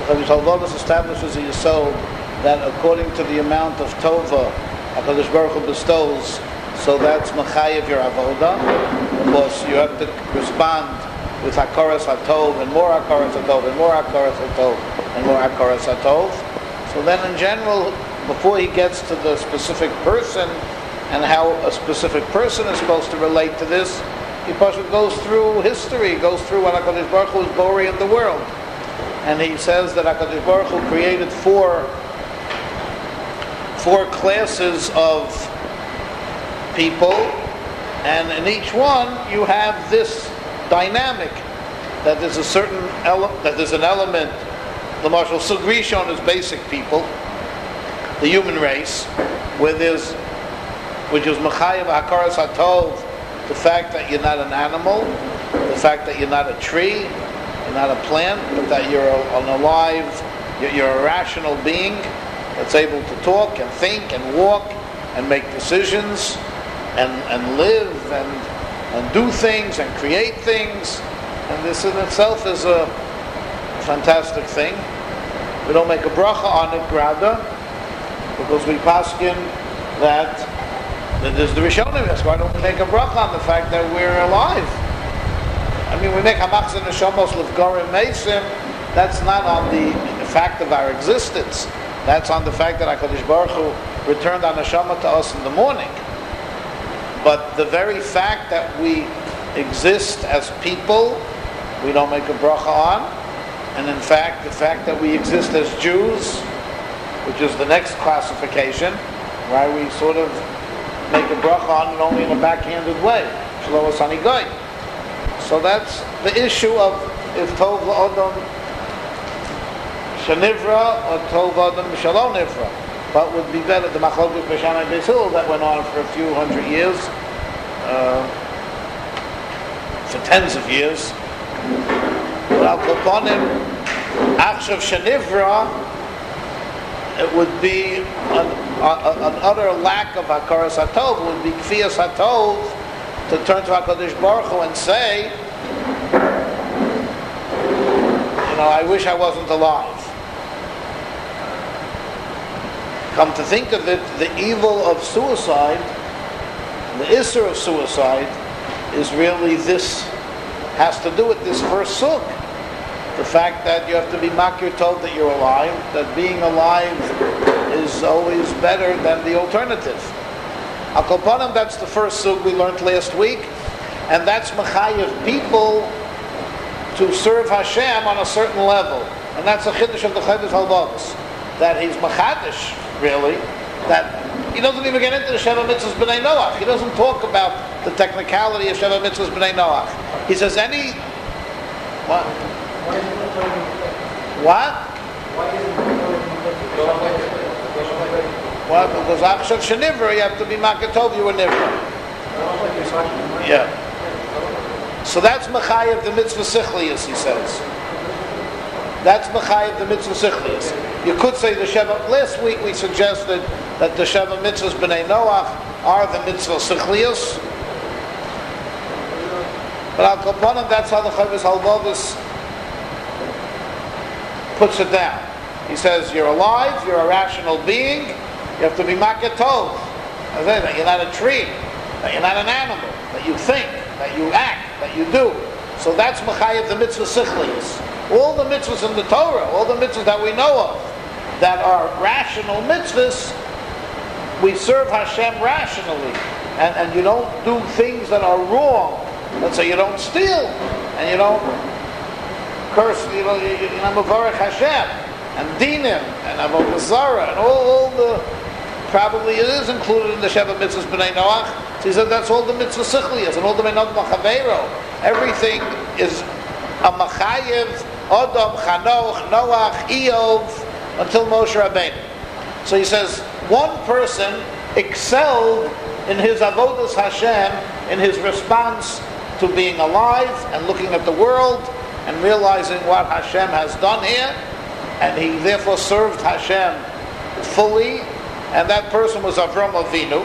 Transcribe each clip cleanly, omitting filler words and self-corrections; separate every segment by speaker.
Speaker 1: Chavis Halvadas establishes a yesod that according to the amount of tova HaKadosh Baruch Hu bestows, so that's machayev your avoda. Of course, you have to respond with hakaras hatov and more hakaras hatov and more hakaras hatov and more hakaras hatov. So then, in general, before he gets to the specific person and how a specific person is supposed to relate to this, he goes through history, goes through what HaKadosh Baruch Hu is boring in the world. And he says that HaKadosh Baruch Hu created four classes of people, and in each one you have this dynamic, that there's a certain that there's an element. The Marshal Sugrishon is basic people, the human race, which is Machayev Hakaras Hatov, the fact that you're not an animal, the fact that you're not a tree, you're not a plant, but that you're an alive, you're a rational being that's able to talk and think and walk and make decisions and live and do things and create things. And this in itself is a fantastic thing. We don't make a bracha on it, rather, because we paskin that there's the Rishonim. That's why don't we make a bracha on the fact that we're alive? I mean, we make hamachzeh neshamos lefgorim meisim. That's not on the fact of our existence. That's on the fact that HaKadosh Baruch Hu returned our neshama to us in the morning. But the very fact that we exist as people, we don't make a bracha on. And in fact, the fact that we exist as Jews, which is the next classification, why we sort of make a bracha on it only in a backhanded way. Shelo asani goy. So that's the issue of if tov la'odom shenivra or tov la'odom shalom nivra. But would be better, the machlokes b'shamai beis Hillel that went on for a few hundred years, for tens of years. But al koponim, achshav shenivra, it would be an utter lack of hakaras hatov. It would be kfiyas hatov to turn to HaKadosh Baruch Hu and say, I wish I wasn't alive. Come to think of it, the evil of suicide, the issur of suicide, is really this, has to do with this first suk. The fact that you have to be makir tov that you're alive, that being alive is always better than the alternative. Al Kopanim, that's the first suk we learned last week, and that's machayev people to serve Hashem on a certain level. And that's a chiddush of the Chavis Halvadas, that he's machadish, really, that he doesn't even get into the Sheva Mitzvahs B'nai Noach. He doesn't talk about the technicality of Sheva Mitzvahs B'nai Noach. He says what? What? Because Akshat Shenivra, you have to be Makatov, you were Nivra. Yeah. So that's Machayev the Mitzvah Sichlius, he says. That's Machayev the Mitzvah Sichlius. You could say the Sheva, last week we suggested that the Sheva Mitzvahs B'nai Noach are the Mitzvah Sichlius. But Al Kopanim, that's how the Chavis Halvadas puts it down. He says, you're alive, you're a rational being, you have to be makatov. That you're not a tree, that you're not an animal, that you think, that you act, that you do. So that's Machayev the Mitzvah Sichlius. All the mitzvahs in the Torah, all the mitzvahs that we know of, that are rational mitzvahs, we serve Hashem rationally. And you don't do things that are wrong. Let's say you don't steal, and you don't curse, you're Mavarech Hashem, and Dinim, and Avodah Zarah, and all the, probably it is included in the Sheva Mitzvahs B'nai Noach. So he said that's all the Mitzvah Sichlias, and all the Menot Machavero. Everything is a Machayev, Odom, Chanoch, Noach, Eov, until Moshe Rabbeinu. So he says, one person excelled in his Avodas Hashem, in his response to being alive and looking at the world and realizing what Hashem has done here, and he therefore served Hashem fully, and that person was Avram Avinu.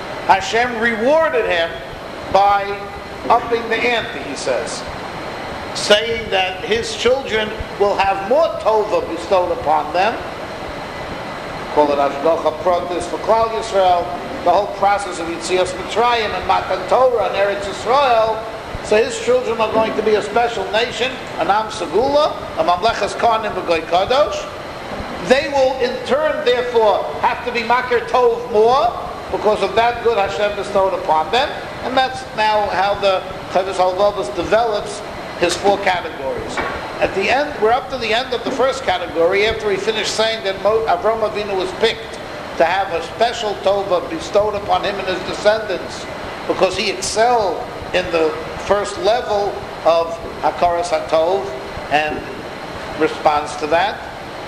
Speaker 1: Hashem rewarded him by upping the ante, he says. saying that his children will have more tova bestowed upon them. Call it Ashgacha Pratis for Klal Yisrael. The whole process of Yitzias Mitzrayim and Matan Torah and Eretz Yisrael. So his children are going to be a special nation, an Am Segula, a Mamlechas Kohanim B'Goy Kadosh. They will in turn, therefore, have to be Makir Tov more because of that good Hashem bestowed upon them. And that's now how the Chavis Halvavos develops his four categories. At the end, we're up to the end of the first category after he finished saying that Avram Avinu was picked to have a special tova bestowed upon him and his descendants because he excelled in the first level of Hakaras HaTov and responds to that.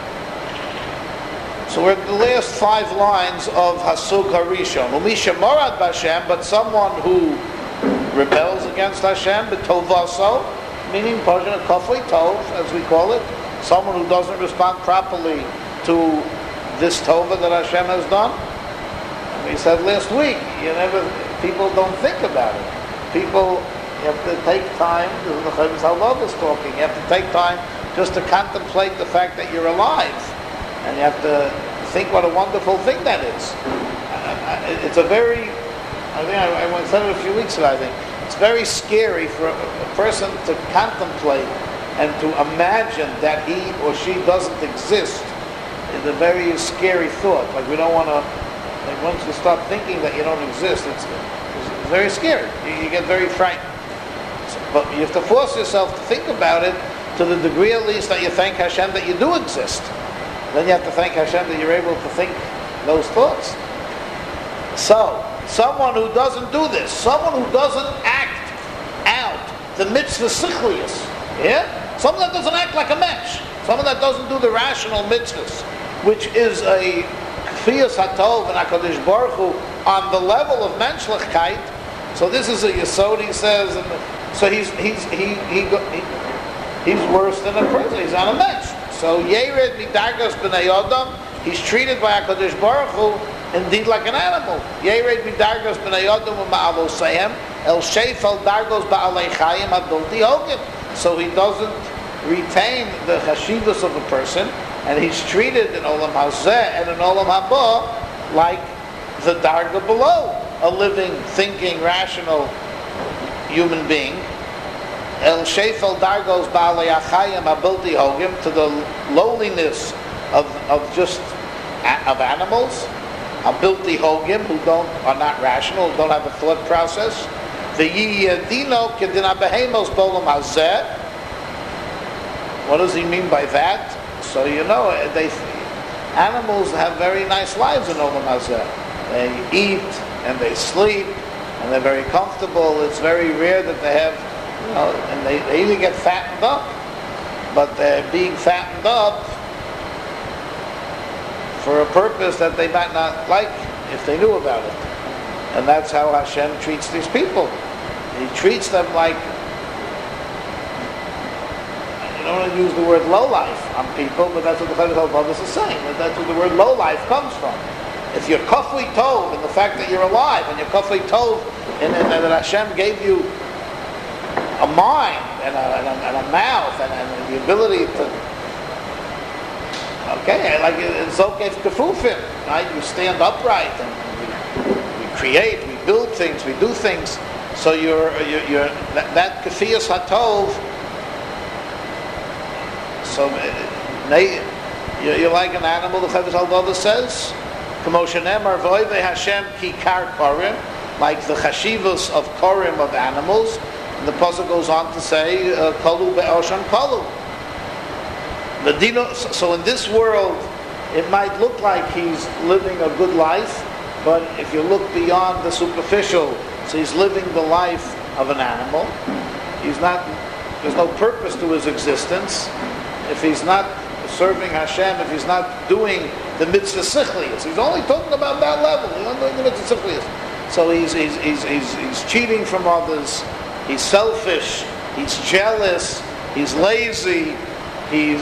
Speaker 1: So we're at the last 5 lines of Hasug Harishon. Umisha Morad B'Hashem, but someone who rebels against Hashem, b'tovaso, meaning Pashon Kafli Tov, as we call it, someone who doesn't respond properly to this tova that Hashem has done. And we said last week, people don't think about it. People, you have to take time, this is the Chavis Halvavos talking, you have to take time just to contemplate the fact that you're alive. And you have to think what a wonderful thing that is. It's a very, I said it a few weeks ago, I think. It's very scary for a person to contemplate and to imagine that he or she doesn't exist. It's a very scary thought. Like we don't want to, like once you start thinking that you don't exist, it's very scary. You get very frightened. But you have to force yourself to think about it to the degree at least that you thank Hashem that you do exist. Then you have to thank Hashem that you're able to think those thoughts. So, someone who doesn't do this, someone who doesn't act out the mitzvah sichlius, someone that doesn't act like a mensch, someone that doesn't do the rational mitzvahs, which is a kfiyas hatov and HaKadosh Baruch Hu on the level of menschlichkeit. So this is a yesod, he says, and so he's worse than a person. He's not a mensch. So Yered midargas b'nei Adam, he's treated by HaKadosh Baruch Hu indeed like an animal. Yered midargas b'nei Adam u'ma'alosayim el sheifel dargos ba'alei chayim adulti hogim. So he doesn't retain the chashivas of a person, and he's treated in Olam Hazeh and in Olam Haba like the darga below, a living, thinking, rational human being. El Shefel Dargos Ba'alei Achayim Abilti Hogim, to the lowliness of animals, Abilti Hogim, who are not rational, who don't have a thought process. The Yiyadino Kedina Behemos Bolam Hazeh. What does he mean by that? So animals have very nice lives in Olam Hazeh. They eat and they sleep and they're very comfortable. It's very rare that they have, and they even get fattened up, but they're being fattened up for a purpose that they might not like if they knew about it. And that's how Hashem treats these people. He treats them like, I don't want to use the word low life on people, but that's what the Chavis Halvavos is saying. That's where the word low life comes from. If you're kafli tov, and the fact that you're alive, and you're kafli tov, and that Hashem gave you a mind and a mouth and the ability to, like it's okay kafufim, right? You stand upright and we create, we build things, we do things. So you're that kafiyas hatov. So you're like an animal. The Chavis Halvavos says, "Kamoshenemar voive Hashem kikar korim," like the chashivos of korim of animals. And the pasuk goes on to say, "Kolu be'oshan kolu." So in this world, it might look like he's living a good life, but if you look beyond the superficial, so he's living the life of an animal. He's not. There's no purpose to his existence. If he's not serving Hashem, if he's not doing the mitzvah sichlius, he's only talking about that level. He's not doing the mitzvah sichlius. So he's cheating from others. He's selfish. He's jealous. He's lazy. He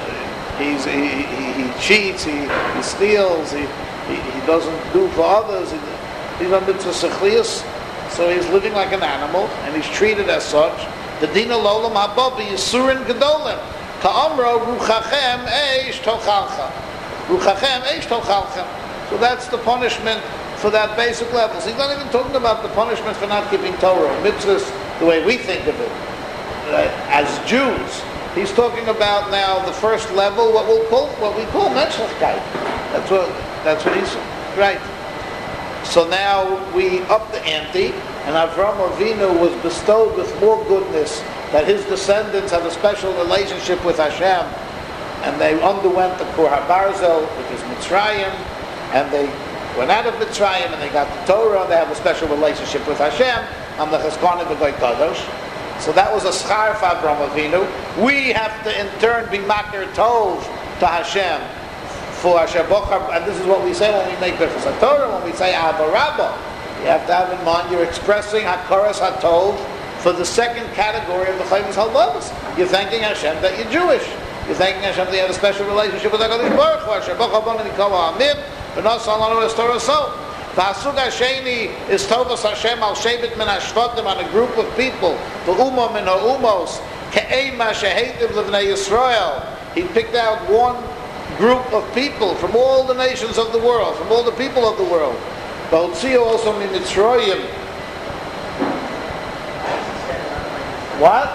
Speaker 1: cheats. He steals. He doesn't do for others. He's on mitzvah sichlius. So he's living like an animal, and he's treated as such. The dina lolam haba b'yisurin gedolim. Ka'amro ruchachem eish tochalcha. Ruchachem eish tochalcha. So that's the punishment for that basic level. So he's not even talking about the punishment for not keeping Torah, mitzvahs, the way we think of it as Jews. He's talking about now the first level, what we call menschlichkeit. That's what he's right. So now we up the ante, and Avram Avinu was bestowed with more goodness, that his descendants have a special relationship with Hashem, and they underwent the Kur HaBarzel, which is Mitzrayim, and they went out of Mitzrayim, and they got the Torah, and they have a special relationship with Hashem, and the Cheskana B'Goy Kadosh. So that was a schar for Avram Avinu. We have to in turn be makir tov to Hashem for Hashem Bochar, and this is what we say when we make Birchas HaTorah, when we say Ahava Rabbah. You have to have in mind you're expressing Hakaras HaTov for the second category of the Chayvus Halvavos. You're thanking Hashem that you're Jewish. You're thanking Hashem that you have a special relationship with HaKadosh Baruch Hu. Hashem Bochar Bonan Yikova Amim, V'nos Alanu Es Torah So. V'asug Hasheni is Tovas Hashem al Shevet min Hashvatim, on a group of people, V'umah min ha'umos, Ke'ema shehetiv l'vnei Yisrael. He picked out one group of people from all the nations of the world, from all the people of the world. V'hotzio also min Mitzrayim. What?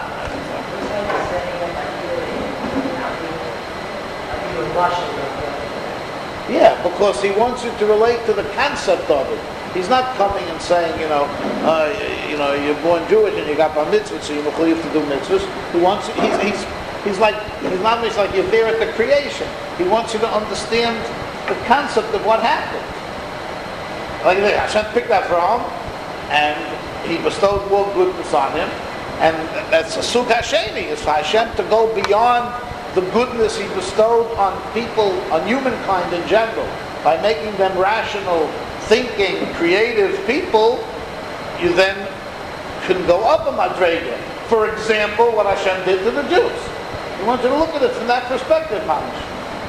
Speaker 1: Yeah, because he wants you to relate to the concept of it. He's not coming and saying, you're born Jewish and you got bar mitzvah, so you're mechuyev to do mitzvahs. He wants, he's not like you're there at the creation. He wants you to understand the concept of what happened. Like Hashem picked Avraham, and he bestowed more goodness on him, and that's a sug Hasheni, is for Hashem to go beyond the goodness he bestowed on people, on humankind in general, by making them rational, thinking, creative people. You then can go up a madrega. For example, what Hashem did to the Jews. He wants you to look at it from that perspective, Mamish.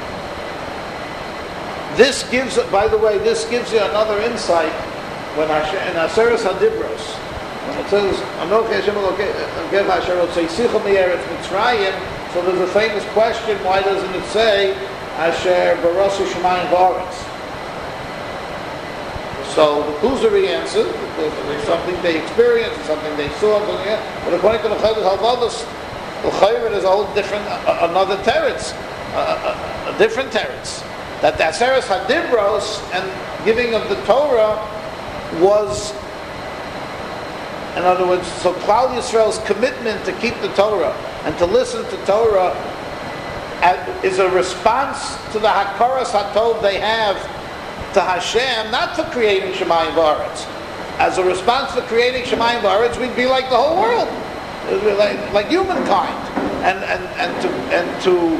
Speaker 1: This gives, by the way, this gives you another insight when Hashem, in Aseres HaDibros, when it says, so there's a famous question, why doesn't it say, Asher Barosu Shemayim V'Aretz? So the Kuzari answered, because it's something they experienced, it's something they saw, but according to the Chayvus Halvavos, the Chayvus is a whole different, another teretz, a different teretz. That the Aseres HaDibros and giving of the Torah was, in other words, so Klal Yisrael's commitment to keep the Torah and to listen to Torah is a response to the Hakaras HaTov they have to Hashem, not for creating Shemayim V'Aretz. As a response for creating Shemayim V'Aretz, we'd be like the whole world, like humankind, and to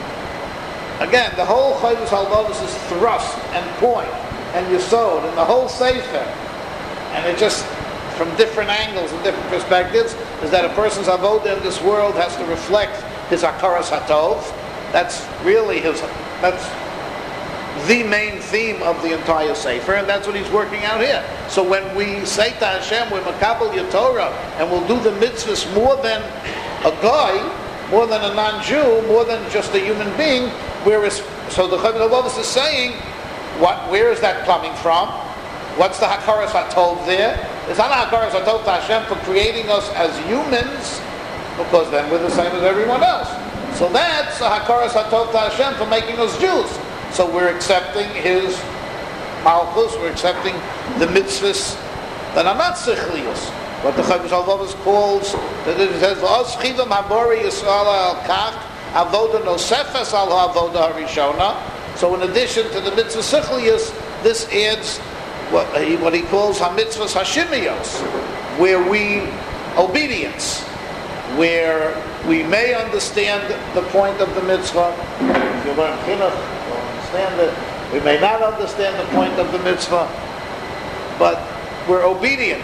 Speaker 1: again, the whole Chayvus Halvavos is thrust and point and Yesod and the whole Sefer, and it just, from different angles and different perspectives, is that a person's avodah in this world has to reflect his Hakaras HaTov. That's really that's the main theme of the entire Sefer, and that's what he's working out here. So when we say to Hashem, we're Makabel your Torah, and we'll do the mitzvahs more than a guy, more than a non-Jew, more than just a human being, so the Chayvus Halvavos is saying, where is that coming from? What's the Hakaras HaTov there? It's not a Hakaras HaTov to Hashem for creating us as humans, because then we're the same as everyone else. So that's a Hakaras HaTov to Hashem for making us Jews. So we're accepting His Malchus, we're accepting the mitzvahs that are not Sichlius. What the Chayvus Halvavos calls, that it says, V'os chidam habori Yisrael al-kach, avoda nosefes al ha'avoda harishona. So in addition to the mitzvah Sichlius, this adds what he calls ha-mitzvahs hashimiyos, where obedience, where we may understand the point of the mitzvah. If you learn chinuch, you'll understand it. We may not understand the point of the mitzvah, but we're obedient.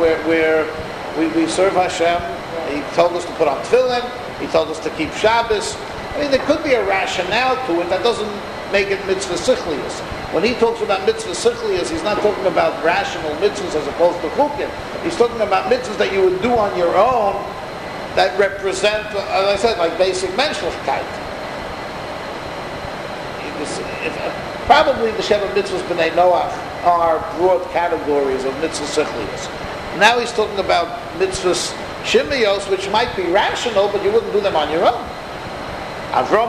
Speaker 1: We serve Hashem. He told us to put on tefillin. He told us to keep Shabbos. I mean, there could be a rationale to it that doesn't make it mitzvah sichlius. When he talks about mitzvah sichlius, he's not talking about rational mitzvahs as opposed to chukim. He's talking about mitzvahs that you would do on your own that represent, as I said, like basic menschlichkeit. Probably the Sheva Mitzvahs B'nai Noach are broad categories of mitzvah sichlius. Now he's talking about mitzvahs shimiyos, which might be rational, but you wouldn't do them on your own. Avram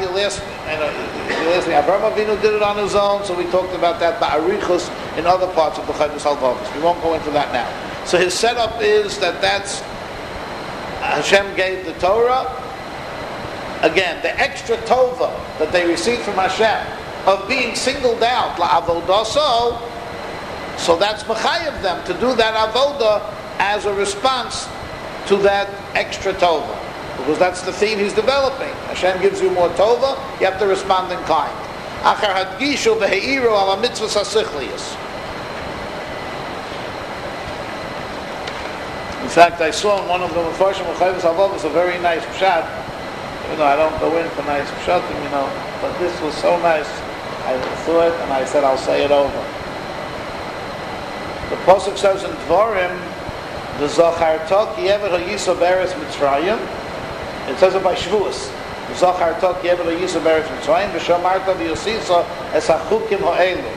Speaker 1: Avinu did it on his own, so we talked about that ba'arichus in other parts of the Chovos HaLevavos. We won't go into that now. So his setup is that's Hashem gave the Torah. Again, the extra tova that they received from Hashem of being singled out la'avodaso, so that's mechayev them to do that avoda as a response to that extra tova. Because that's the theme he's developing. Hashem gives you more tova, you have to respond in kind. Achar hadgishu v'he'iru ala mitzvahs hasichlius. In fact, I saw in one of the Mefarshim of Chovos HaLevavos a very nice pshat. Even though I don't go in for nice pshatim, but this was so nice. I saw it and I said I'll say it over. The pasuk says in Dvarim, the Zacharta ki eved ha'yisa be'eretz Mitzrayim. It says it by Shavuos. Zacharta ki eved ha'yisa be'eretz Mitzrayim v'shamarta v'yosisa es hachukim ha'elu.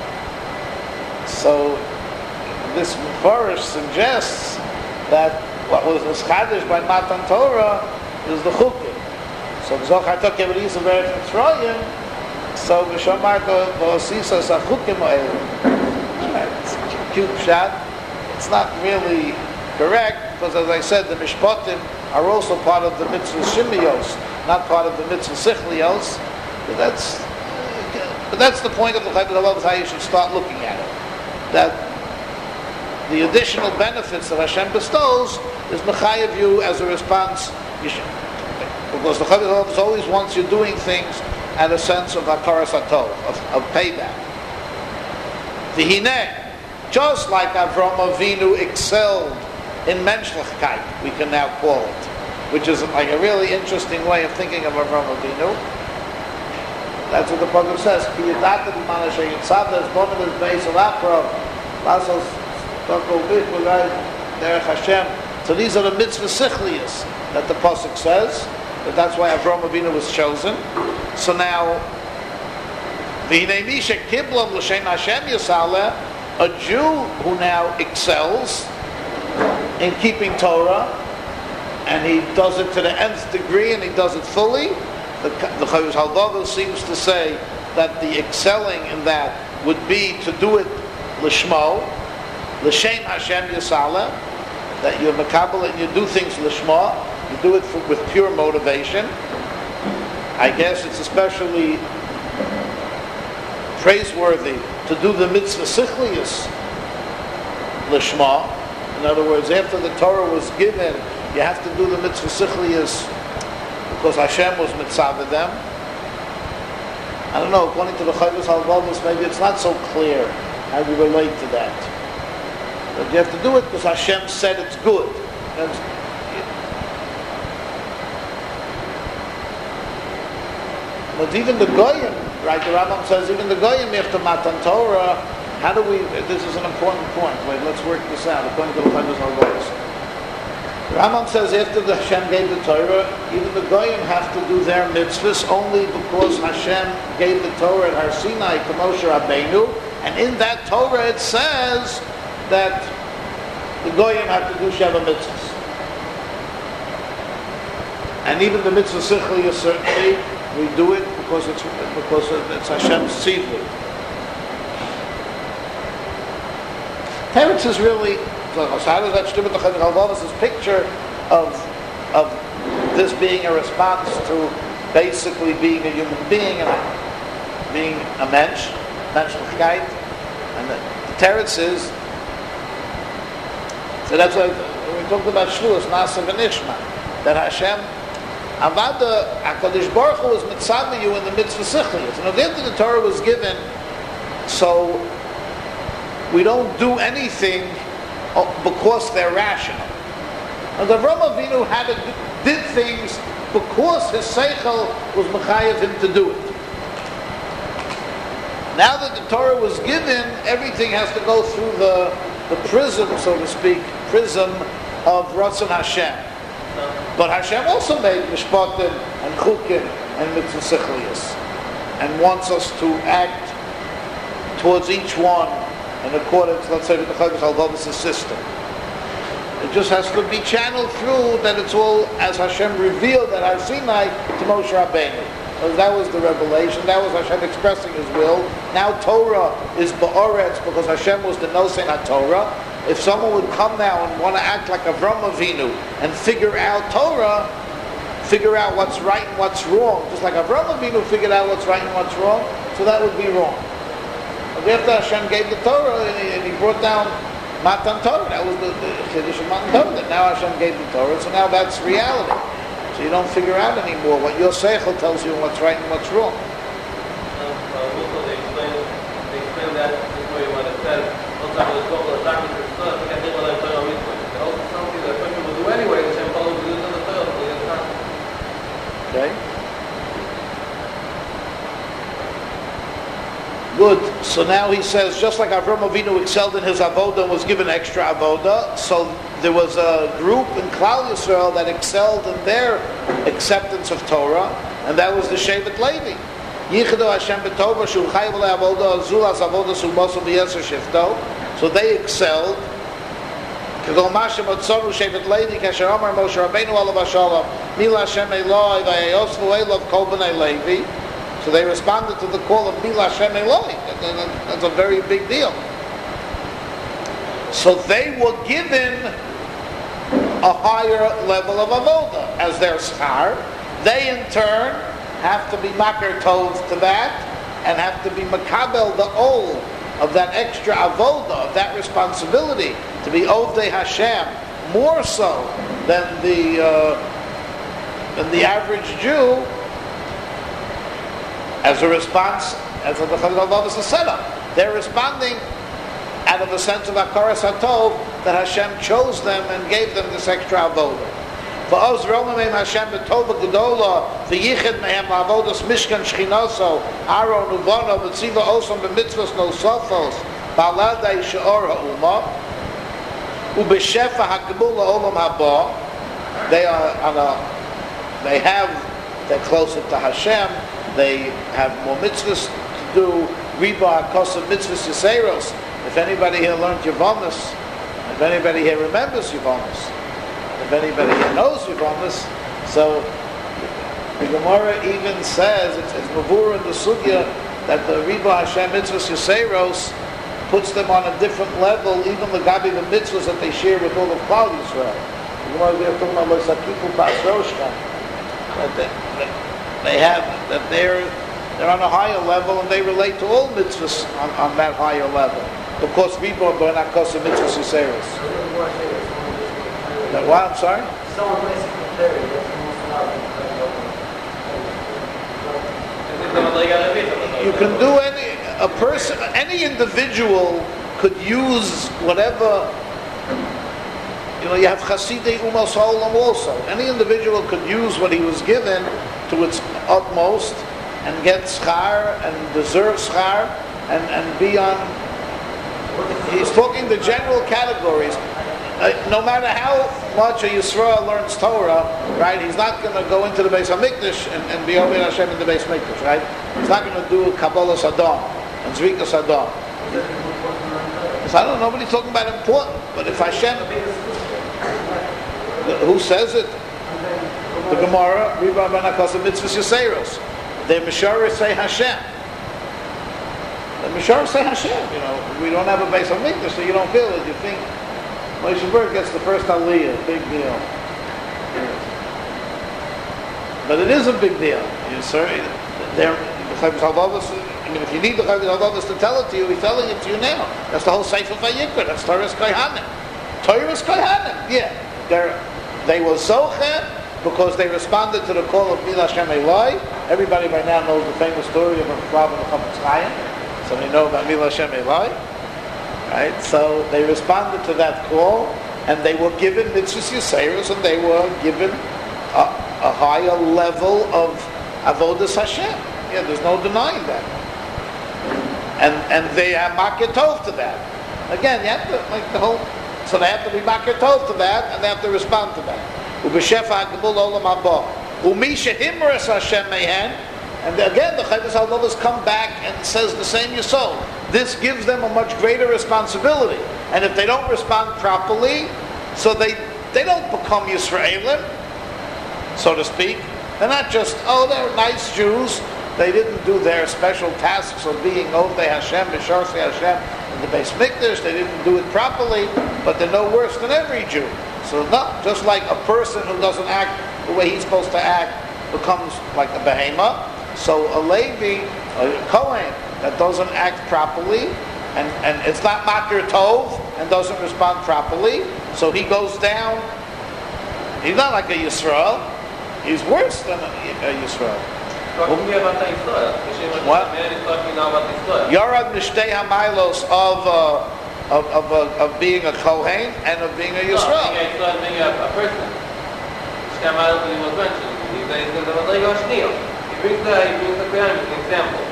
Speaker 1: So this Mefarish suggests that what was chadish by Matan Torah is the chukim. So Zacharta ki eved ha'yisa be'eretz Mitzrayim. So v'shamarta v'yosisa es hachukim ha'elu. It's a cute shot. It's not really correct, because as I said, the mishpatim are also part of the mitzvah shimiyos, not part of the mitzvah sichlios. But that's the point of the Chovos HaLevavos, how you should start looking at it. That the additional benefits that Hashem bestows is mechayev you as a response. Because the Chovos HaLevavos always wants you doing things at a sense of hakaras hatov, of payback. V'hineh, just like Avram Avinu excelled in menschlichkeit, we can now call it, which is like a really interesting way of thinking of Avram Avinu. That's what the program says. Ki yidata b'man asher yitzaveh es bonim es beis al-akrav lasos toko bich v'lai derech Hashem. So these are the mitzvah sichlius that the pasuk says. That's why Avram Avinu was chosen. So now, v'hinei mi shekiblom l'shem Hashem yisaleh, a Jew who now excels in keeping Torah, and he does it to the nth degree, and he does it fully. The Chovos HaLevavos seems to say that the excelling in that would be to do it l'shmo, l'shem Hashem Yisala, that you're makabel and you do things l'shmo, you do it with pure motivation. I guess it's especially praiseworthy to do the mitzvah sichlius l'shma. In other words, after the Torah was given, you have to do the mitzvah sichlius because Hashem was mitzvah them. I don't know, according to the Chovos HaLevavos, maybe it's not so clear how you relate to that. But you have to do it because Hashem said it's good. But even the Goyim, right, the Rambam says, even the Goyim after Matan Torah, how do we, this is an important point, wait, let's work this out, according to the Chovos HaLevavos. The Rambam says after the Hashem gave the Torah, even the Goyim have to do their mitzvahs only because Hashem gave the Torah at Har Sinai to Moshe Rabbeinu, and in that Torah it says that the Goyim have to do Sheva mitzvahs. And even the mitzvah sichlius, certainly, we do it because it's Hashem's tzivui. Teretz is really, so how does that stem with the Chovos HaLevavos' picture of this being a response to basically being a human being and being a menschlichkeit, and the Teretz is, so that's why we talked about Shavuos, Nasa v'Nishma, that Hashem Avada, HaKadosh Baruch Hu was mitzvah you in the mitzvah sichlius. And after the Torah was given, so we don't do anything because they're rational. And Avram Avinu did things because his seichel was mechayev him to do it. Now that the Torah was given, everything has to go through the prism, so to speak, prism of Ratzon Hashem. But Hashem also made mishpatim and chukim and mitzvah sechlius, and wants us to act towards each one in accordance, let's say, with the Chavis Halvavis system. It just has to be channeled through that it's all as Hashem revealed at Har Sinai to Moshe Rabbeinu. So that was the revelation. That was Hashem expressing His will. Now Torah is ba'oretz because Hashem was the Nosei HaTorah. If someone would come now and want to act like Avram Avinu and figure out Torah, figure out what's right and what's wrong, just like Avram Avinu figured out what's right and what's wrong, so that would be wrong. But after Hashem gave the Torah and he brought down Matan Torah, that was the Chiddush of Matan Torah, that now Hashem gave the Torah, so now that's reality. So you don't figure out anymore what your seichel tells you what's right and what's wrong.
Speaker 2: Also they explain that this way when it says, what's up with the Torah, the darkness is still, I think what I'm saying on this way. It's also something that person will do anyway, Hashem follows the use of the Torah, so it's not.
Speaker 1: Okay? Good. So now he says, just like Avram Avinu excelled in his avodah and was given extra avodah, so there was a group in Klal Yisrael that excelled in their acceptance of Torah, and that was the Shevet Levi. Yichadu Hashem b'Tova shu chayav le'avodah azul as avodah su'mosu v'yeser shifto. So they excelled. K'gol mashem otzoru Shevet Levi kasher Amar Moshe Rabbeinu alav hashalom Mila Hashem Eloi v'yayosvu Elov kol b'nei Levi. So they responded to the call of Mila Hashem Eloi. That's a very big deal. So they were given a higher level of avodah as their schar. They in turn have to be makar tov to that and have to be makabel the ol of that extra avodah, of that responsibility to be ovdei Hashem more so than the average Jew, as a response, as the Chazal Avos is set up. They're responding out of a sense of Hakaras HaTov that Hashem chose them and gave them this extra avodah. V'oz roma meim Hashem b'tova gedola v'yichid mehem la'avodas mishkan shchinoso Aaron uvono v'tziva osam b'mitzvos nosofos ba'ladei she'or ha'uma u'b'shefa ha'kabul la'olam haba. They're closer to Hashem. They have more mitzvahs to do. Riba HaKosav mitzvahs Yiseiros. If anybody here learned Yevamos, if anybody here remembers Yevamos, if anybody here knows Yevamos, so the Gemara even says, it's Mavura in the Sugya, that the Riba Hashem mitzvahs Yiseiros puts them on a different level, even the Gabi the mitzvahs that they share with all of Klal Yisrael. The Gemara we are talking about Losakifu Bas Roshka, they have, that they're on a higher level and they relate to all mitzvahs on that higher level. Of course, Riba are not cause of mitzvahs Yiseiros. That what? I'm sorry? You can do any individual could use whatever. You have Chasidei Umas Ha'olam also. Any individual could use what he was given to its utmost and get schar and deserve schar and be on. He's talking the general categories. No matter how much a Yisrael learns Torah, right? He's not going to go into the Beis Hamikdash and be Oved Hashem in the Beis Hamikdash, right? He's not going to do Kabbalah Sadam and Zrika Sadam. So I don't know, nobody's talking about important, but if Hashem, who says it? The Gemara, Riba Ben HaKosav Mitzvahs Yiseiros. The Misharis say Hashem. The Misharis say Hashem. We don't have a Beis Hamikdash, so you don't feel it. You think Moshe Berg gets the first Aliyah, big deal. But it is a big deal. If you need the Chavis Halvavis to tell it to you, he's telling it to you now. That's the whole Sefer Vayikra. That's Torah's Kohanim. Torah's Kohanim. Yeah. They were Zocher because they responded to the call of Mila Hashem Eloi. Everybody by now knows the famous story of Rav and Chafetz Chaim. So they know about Mila Hashem Eloi. Right? So they responded to that call, and they were given mitzvahs Yiseiros, and they were given a higher level of avodas Hashem. Yeah, there's no denying that. And they are makir tov to that. Again, you have to make the whole. So they have to be makir tov to that, and they have to respond to that. Ubeshefa Hagabul Olam Haba. Umisha Himras Hashem Mehen. And again, the Chayvus HaLevavos come back and says the same Yisod. This gives them a much greater responsibility. And if they don't respond properly, so they don't become Yisraelim, so to speak. They're not just, they're nice Jews. They didn't do their special tasks of being Ovdei Hashem, Misharsi Hashem in the Beis Mikdash. They didn't do it properly, but they're no worse than every Jew. So no, just like a person who doesn't act the way he's supposed to act becomes like a behemoth, so a Levi, a Kohen, that doesn't act properly, and it's not Matir Tov, and doesn't respond properly, so he goes down. He's not like a Yisrael. He's worse than a Yisrael. What? Yarad Mishtei Hamailos of being a Kohen and of being a Yisrael.
Speaker 2: Being a person. He was mentioned. He brings the Kohen as an example.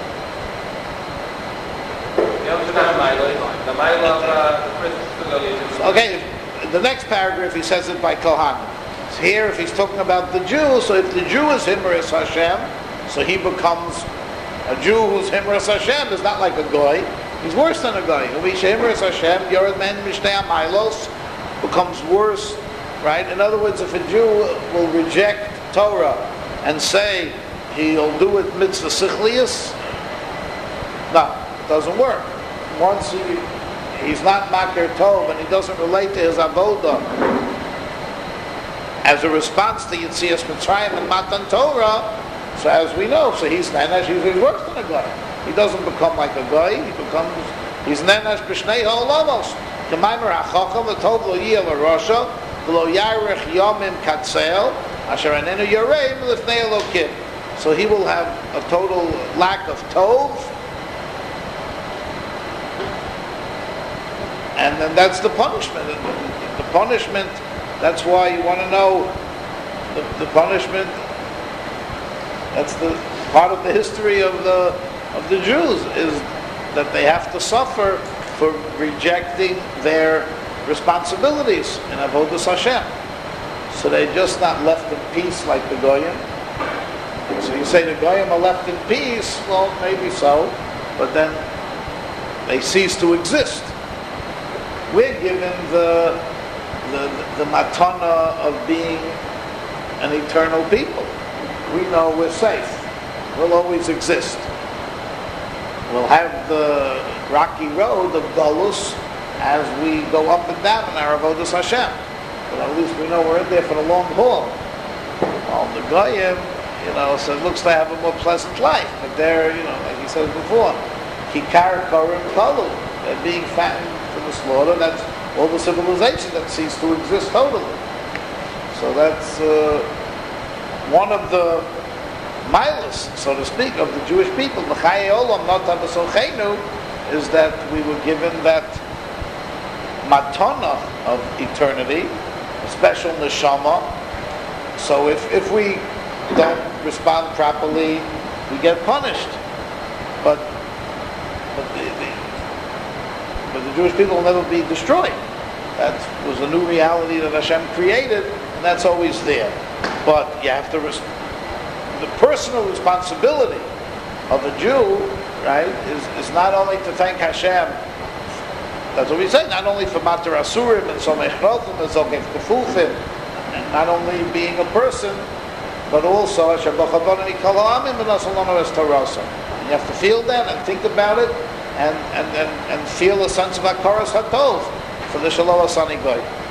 Speaker 1: Okay, the next paragraph he says it by Kohanim. Here, if he's talking about the Jew, so if the Jew is Himras Hashem, so he becomes a Jew who's Himras Hashem, is not like a Goy. He's worse than a Goy. Himras Hashem, Yorad Men Mishnei Amailos, becomes worse, right? In other words, if a Jew will reject Torah and say he'll do it mitzvah sichlius, no, it doesn't work. Once he's not Makir Tov and he doesn't relate to his avodah as a response to Yetzias Mitzrayim and Matan Torah, so as we know, so he's nenash, he's worse than a guy. He doesn't become like a guy, he's nenash b'shnei ha'olamos. K'maimer ha'chacham v'tov lo yiyah l'rosha v'lo yarech yomim katzel asher anenu yareim l'fnei Elokim. So he will have a total lack of tov, and then that's the punishment. The punishment, that's why you want to know the punishment. That's the part of the history of the Jews, is that they have to suffer for rejecting their responsibilities in Avodas Hashem. So they're just not left in peace like the Goyim. So you say the Goyim are left in peace, well, maybe so, but then they cease to exist. We're given the matana of being an eternal people. We know we're safe. We'll always exist. We'll have the rocky road of Galus as we go up and down in our Avodas Hashem. But at least we know we're in there for the long haul. Well, the Goyim, so it looks to have a more pleasant life. But they're, like he said before, Kikar Korim Kalu. They're being fattened for the slaughter. That's all the civilization that ceased to exist totally. So that's one of the milas, so to speak, of the Jewish people. L'chayei olam natan b'sochenu is that we were given that matana of eternity, a special neshama. So if we don't respond properly, we get punished. But the Jewish people will never be destroyed. That was a new reality that Hashem created, and that's always there. But you have to the personal responsibility of a Jew, right, is not only to thank Hashem. That's what we say. Not only for Matar Asurim and Somech Rothim and Zogef Kefufim, and not only being a person, but also Hashem B'chavonani Kol Ha'amim V'nasolonu Es Torasa. You have to feel that and think about it, and feel a sense of Hakaras Hatov for the Shalom Asani Goy.